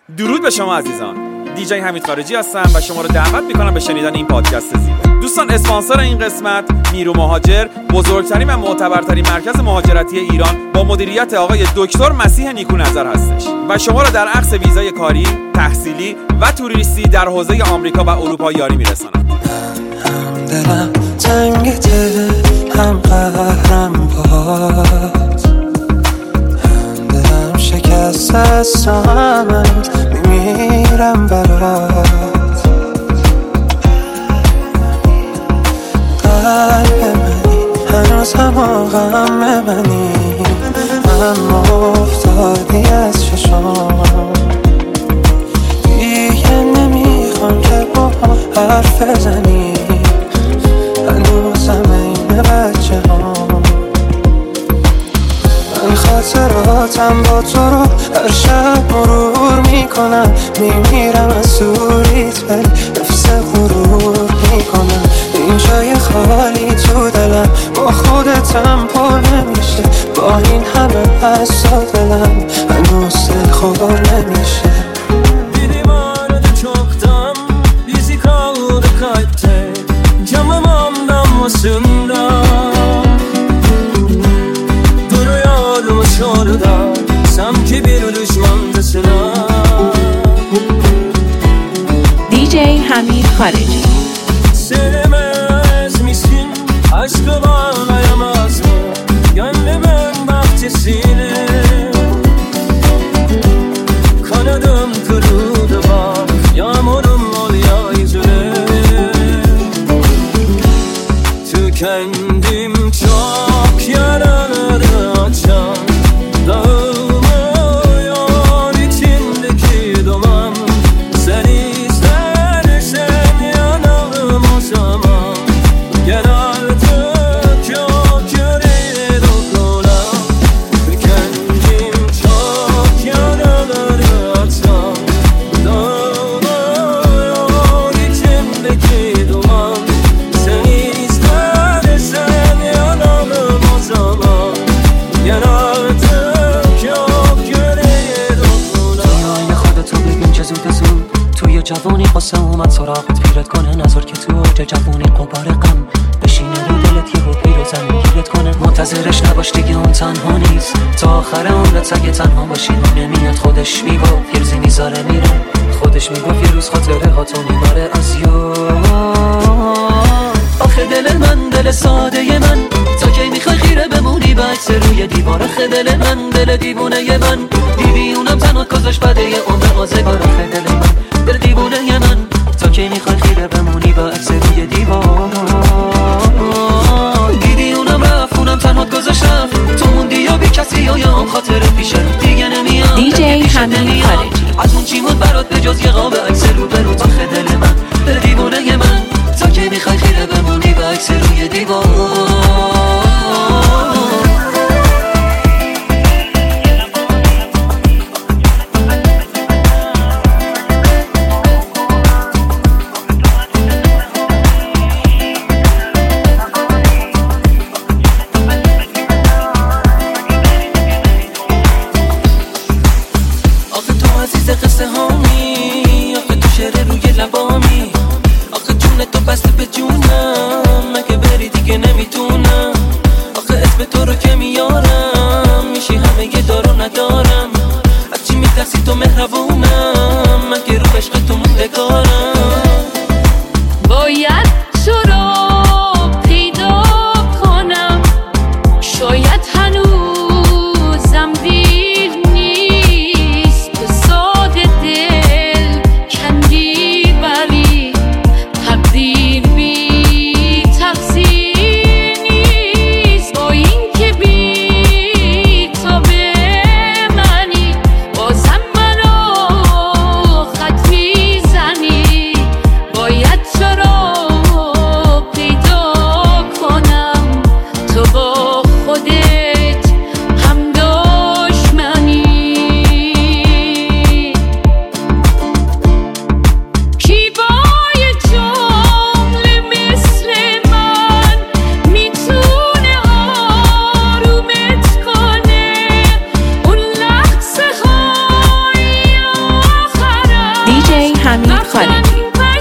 درود به شما عزیزان. دیجی حمید خارجی هستم و شما رو دعوت میکنم به شنیدن این پادکست زیبا. دوستان، اسپانسر این قسمت نیرو مهاجر، بزرگترین و معتبرترین مرکز مهاجرتی ایران با مدیریت آقای دکتر مسیح نیکونظر هستش و شما رو در اخذ ویزای کاری، تحصیلی و توریستی در حوزه آمریکا و اروپا یاری میرساند. هم دلم تنگته، هم قهرم باز، هم دلم شکست است، هم میمیرم برات. قلب منی هنوز هم غم منی، اما افتادی از چشام. دیگه نمیخوام که با هم حرف بزنی، هنوزم این بچه هم. من خاطراتم با تو رو هر شب مرور میکنم، میمیرم از دوریت ولی حفظ غرور میکنم. این جای خالی تو دلم با خودتم پر نمیشه، با این همه از تو dönem ben خور نمیشه. Biri vardı çoktan, bizi kaldı kalpte, camımın damlasında duruyormuş orada, sanki bir düşmandasına. DJ Hamid Khariji. Sevemez misin, aşkı bağlayamaz mı gönlümün bahçesine? Kanadım kırıldı bak, yağmurum ol ya yüzüne. Tükendim çok, yaraları açan, dağılmıyor içindeki duman. Sen istersen yanalım o zaman, gel artık yok yüreğe dokunan. Tükendim çok, yaraları açan, dağılmıyor içimdeki duman. Sen istersen yanalım o zaman, gel artık yok yüreğe dokunan. دنیای خودتو ببین چه زود زود، توی جوانی قصه اومد سراغت، پیرت کنه نظر که تو اوج جوانی قبار غم بشینه رو دلت، یهو پیر و زن گیرت کنه. منتظرش نباش دیگه، اون تنها نیست، تا آخر عمرت اگه تنها باشی نمیاد. خودش میگفت پیرزی میذاره میره، خودش میگفت یه روز خاطره هاتو میبره از یاد. آخه دل من دل ساده من، تا کی میخوای خیره بمونی به عکس روی دیوار؟ آخه دل من دل دیوونه من، دیوونم تنها گذاشت بده یه عمر آزگار. آخه دل من دل دیوونه من، تا کی میخوای خیره بمونی به عکس روی دیوار؟ دیدی اونم رفت، اونم تنها گذاشت رفت، تو موندی یا بی کسی یا هم خاطره پیشه دیگه نمیاد. DJ Hamid Khariji. از اون چی موند برات به جز یه قاب عکس رو برو؟ آخه دل من دل دیوونه من، تا کی میخوای خیره بمونی به عکس روی دیوار؟ قصه هامی، آخه تو شعر روی لبامی، آخه جون تو بسته به جونم، مگه بری دیگه نمیتونم. آخه اسم تو رو که میارم میشی همه یه دارو ندارم. از چی میترسی تو مهربونم، مگه رو عشق تو موندگارم. باید تو رو پیدا کنم، شاید هنوزم دیر نیست. تو ساده دل کندی ولی تقدیر بی تقصیر نیست. با این که بی تو به منی، بازم منو خط میزنی. خارجی.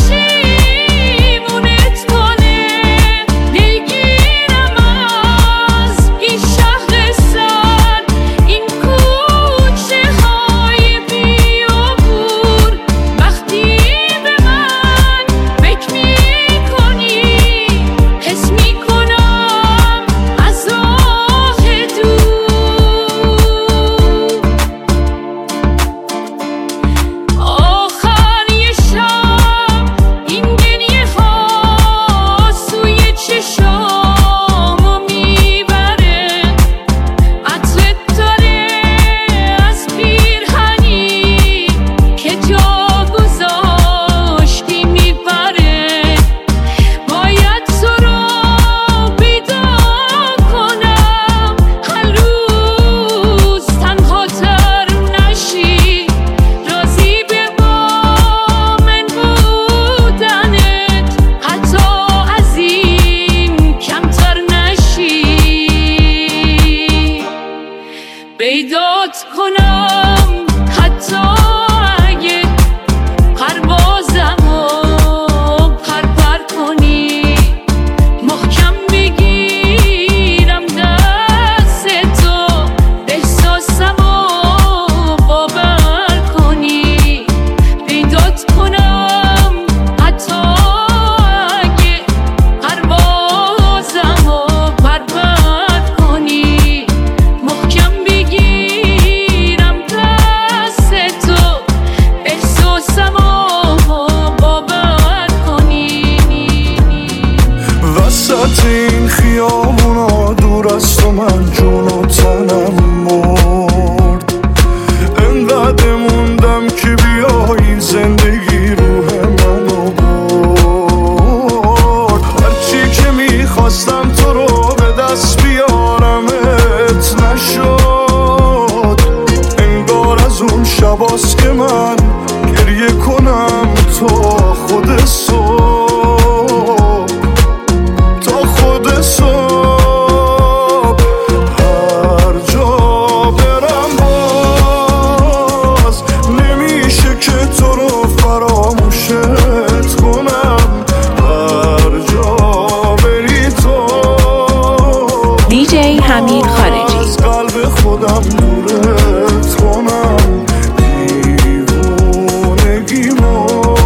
پیدات کنم حتی اگه پروازمو پر کنی، محکم بگیرم دست تو، احساسمو باور کنی. پیدات کنم حتی اگه پروازمو پر کنی، محکم بگیرم دست تو، احساسمو باور کنی. وسط این خیابونا دور از تو من جون و تنم مرد، انقدر موندم که بیایی زندگی روح منو برد. هرچی که میخواستم تو رو به دست بیارمت نشد، انگار از اون شباست که من گریه کنم تا خود صبح، تا خود صبح. هر جا برم باز نمیشه که تو رو فراموشت کنم، هر جا بری تو دیجی حمید خارجی. از قلب خودم دورت کنم، دیوونگیمو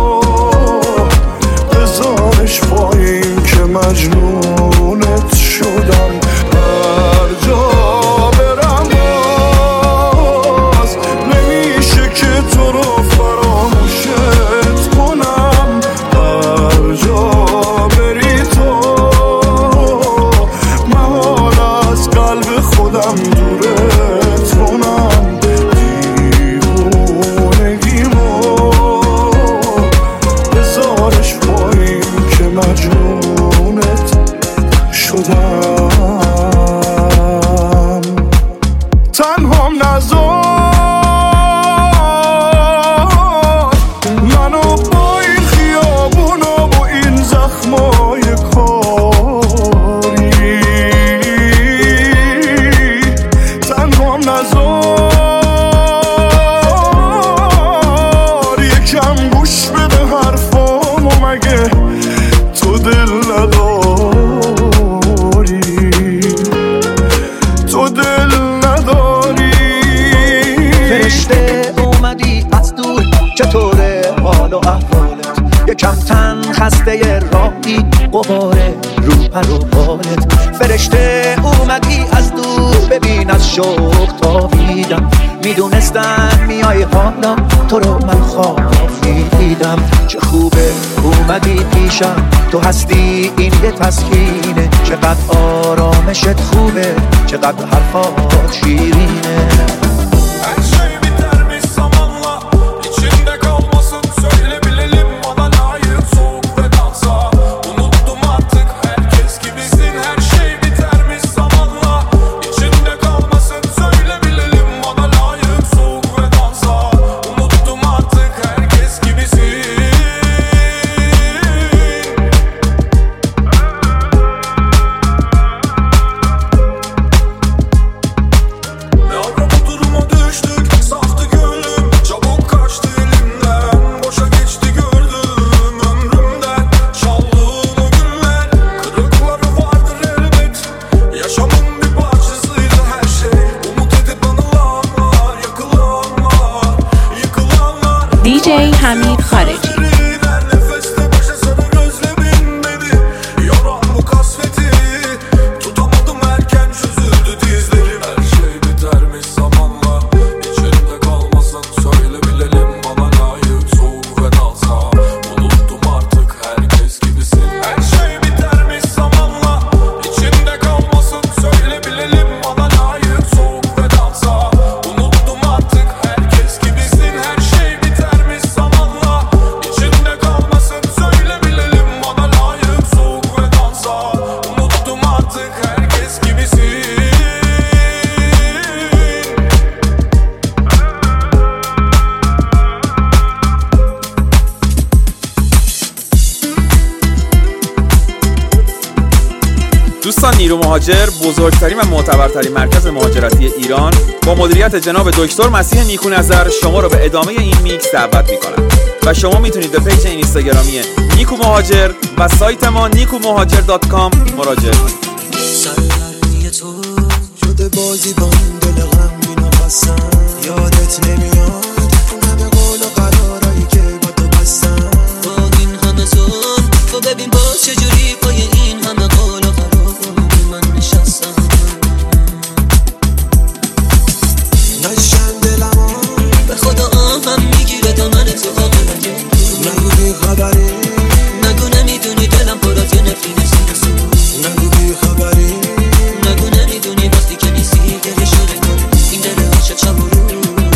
بذارش پایین که مجنونت شدم. هر جا برم باز نمیشه که تو رو فراموشت کنم، هر جا بری تو محال از قلب خودم دورت کنم، دیوونگیمو بذارش پایین که مجنونت شدم. تنهام نذار منو با این خیابون و با این زخمای کاری، تنهام نذار یکم گوش بده حرفامو، مگه تو دل نداری، تو دل نداری. فرشته اومدی از دور، چطوره حال و احوالت؟ یکم تن خسته راهی، غباره رو پر و بالت. فرشته اومدی از دور، ببین از شوق تابیدم، میدونستم میای حالا تو رو من خوابی دیدم. چه خوبه اومدی پیشم، تو هستی این یه تسکینه، چقدر آرامشت خوبه، چقدر حرفات شیرینه. Ne DJ حمید خارجی. دوستان، نیرو مهاجر بزرگترین و معتبرترین مرکز مهاجرتی ایران با مدیریت جناب دکتر مسیح نیکونظر شما رو به ادامه این میکس دعوت میکنم و شما میتونید به پیج اینستاگرامی نیکو مهاجر و سایت ما nikumohajer.com مراجعه کنید. سرگرمی تو شده بازی با این دل غمگین و خستم، یادت نمیاد اون همه قول و قرارایی که با تو بستم. با این همه ظلم تو ببین باز چجوری پای این همه قول و قراری من نشستم. نشن دلم به خدا آهم میگیره دامن تو آقلگه. نگو بی خبری، نگو نمیدونی دلم پرات یه نفرین سیرسو. نگو بی خبری، نگو نمیدونی وقتی که نیستی دل شده کنه این دل عاشق شب و رو.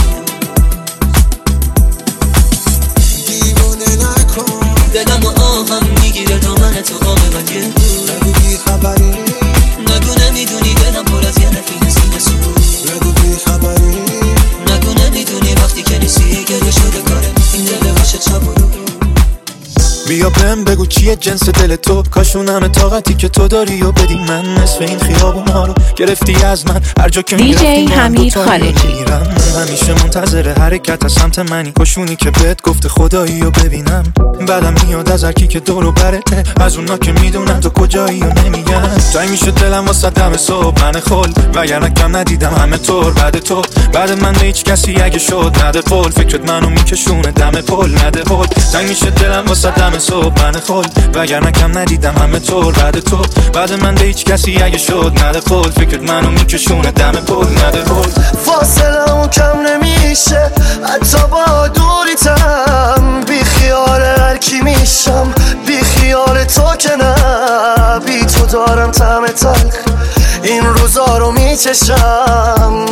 دیوانه نکن دلم و آهم میگیره دامن تو آقلگه. نگو بی خبری، نگو نمیدونی دلم پرات یه نفرین سیرسو. نگو بی خبری، نگو نمیدونی وقتی که نیستی دل شده کنه این دل عاشق شب و رو. بیا بهم بگو چیه جنس دل تو، کاشون همه طاقتی که تو داری و بدی من. نصف این خیابون ها رو گرفتی از من، هر جا که میرفتی حمید خارجی. همیشه منتظر حرکت از سمت منی، کاشونی که بهت گفته خدایی رو ببینم. بعدم میاد از هرکی که دور و برته، از اونا که میدونن تو کجایی و نمیگن. جای میشه دلم واسه دم صبح من خل، وگرنه کم ندیدم همه طور بعد تو. بعد من به هیچ کسی اگه شد نده پول، فکرت منو میکشونه دم پل نده هول. جای میشه دلم واسه دم صبح من خل، وگرنه کم ندیدم همه طور بعد تو. بعد من به هیچ کسی اگه شد نده پول، فکرت منو میکشونه دم پل نده هول. فاصله‌مون کم نمیشه حتی با دوریتم، بی خیال هر کی میشم، بی خیال تو که نه. بی تو دارم طعم تلخ این روزا رو میچشم.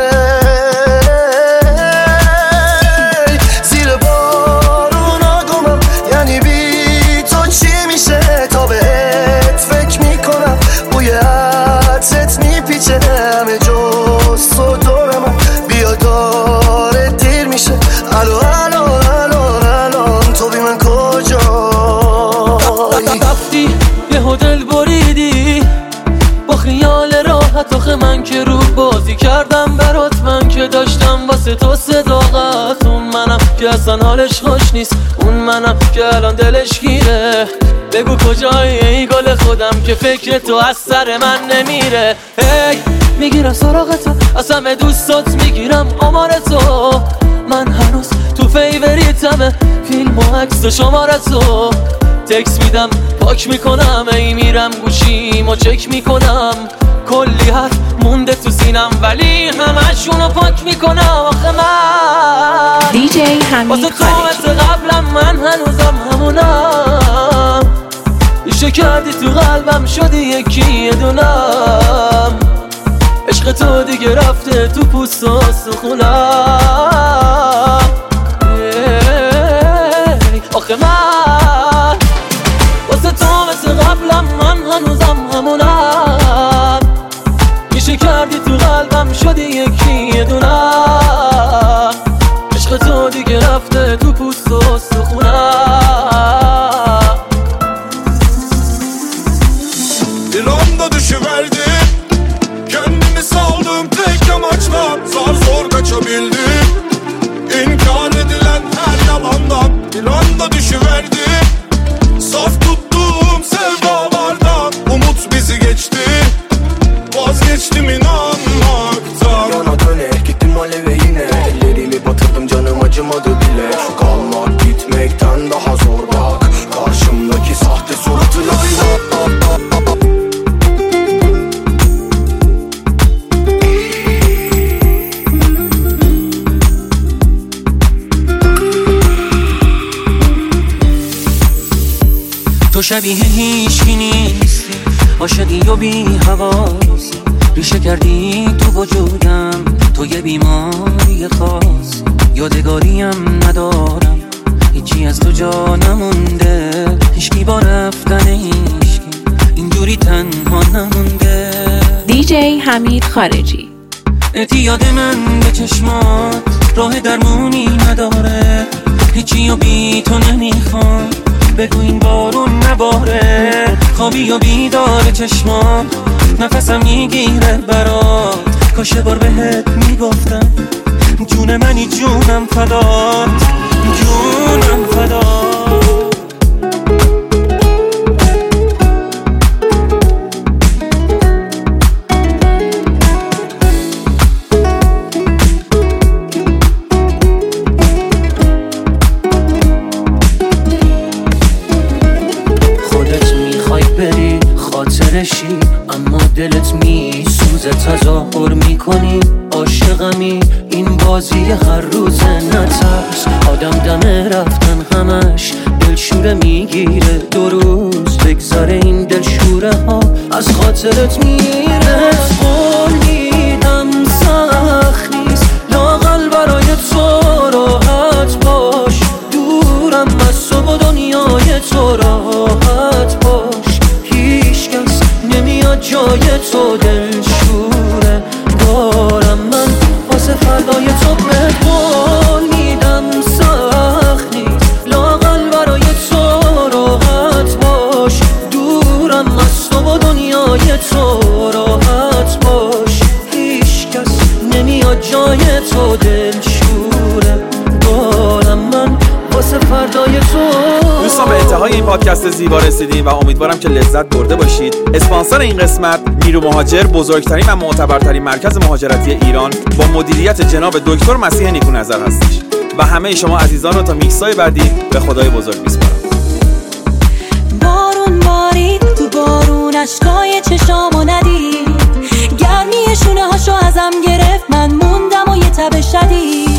زیر بارونا گمم، یعنی بی تو چی میشه؟ تا بهت فکر میکنم بوی عطرت میپیچه همه جز تو دورم. بیا داره دیر میشه، الان تو بی من کجایی؟ رفتی یه دل بریدی با خیال راحت، آخه من که رو بازی کردم برات، من که داشتم واسه تو صداقت. اون منم که اصلا حالش خوش نیست، اون منم که الان دلش گیره. بگو کجایی ای گل خودم که فکر تو از سر من نمیره. هی میگیرم سراغتو، از همه دوستات میگیرم آمار تو. من هنوز تو فیوریتمه، فیلم و عکس و شمارتو. تکس میدم پاک میکنم، ای میرم گوشیمو چک میکنم. کلی حرف مونده تو سینم ولی همشونو پاک میکنم. آخه من DJ حمید خارجی. واسه قبلم من هنوزم همونم، ایشه کردی تو قلبم شدی یکی یه دونم. عشق تو دیگه رفته تو پوست و سخونم. آخه من واسه تو مثل قبلم من هنوزم همونم، میشه کردی تو قلبم شدی یکی یه دونم. عشق تو دیگه رفته تو پوست و سخونم. İlanda düşüverdim, kendimi saldım tek amaçla. Zar zor kaçabildim, inkar edilen her yalandan. İlanda düşüverdim, saf tuttuğum sevdalardan. Umut bizi geçti, vazgeçtim inanmaktan. Yana döne gittim aleve yine, ellerimi batırdım canım acımadı bile. Şu kalma تو شبیه هیچکی نیستی، عاشقی و بی حواسی، ریشه کردی تو وجودم، تو یه بیماری خاص، یادگاریم ندارم، هیچی از تو جا نمونده، هیچکی با رفتن هیچکی اینجوری تنها نمونده. دیجی حمید خارجی. اعتیاد من به چشمات راه درمونی نداره، هیچی و بی تو نمیخوام، بگو این بارون نباره، خوابی و بیدار چشمات نفسم میگیره برات، کاش بار بهت میگفتم جون منی جونم فدات، جونم فدات. خاطرشی اما دلت میسوزه، تظاهر میکنی عاشقمی، این بازی هر روزه، نترس آدم دم رفتن همش دلشوره میگیره، 2 روز بگذاره این دلشوره ها از خاطرت میره. قول میدم سخت نیست لااقل برای تو راحت باش، دورم از تو و دنیای تو راحت باش، هیچکس نمیاد جای تو دلشوره دارم من واسه فردای تو، به قول میدم سخت نیست لااقل برای تو راحت باش، دورم از تو و دنیای تو راحت باش، هیچکس نمیاد جای تو دلشوره دارم من واسه فردای تو. دوستان به انتهای این پادکست زیبا رسیدیم و امیدوارم که لذت برده باشید. اسپانسر این قسمت میرو مهاجر، بزرگترین و معتبرترین مرکز مهاجرتی ایران با مدیریت جناب دکتر مسیح نیکونظر هستش و همه شما عزیزان رو تا میکسای بعدی به خدای بزرگ میسپارم. بارون بارید تو بارون، اشکای چشامو ندید، گرمی شونه هاشو ازم گرفت، من موندم و یه تب شدید،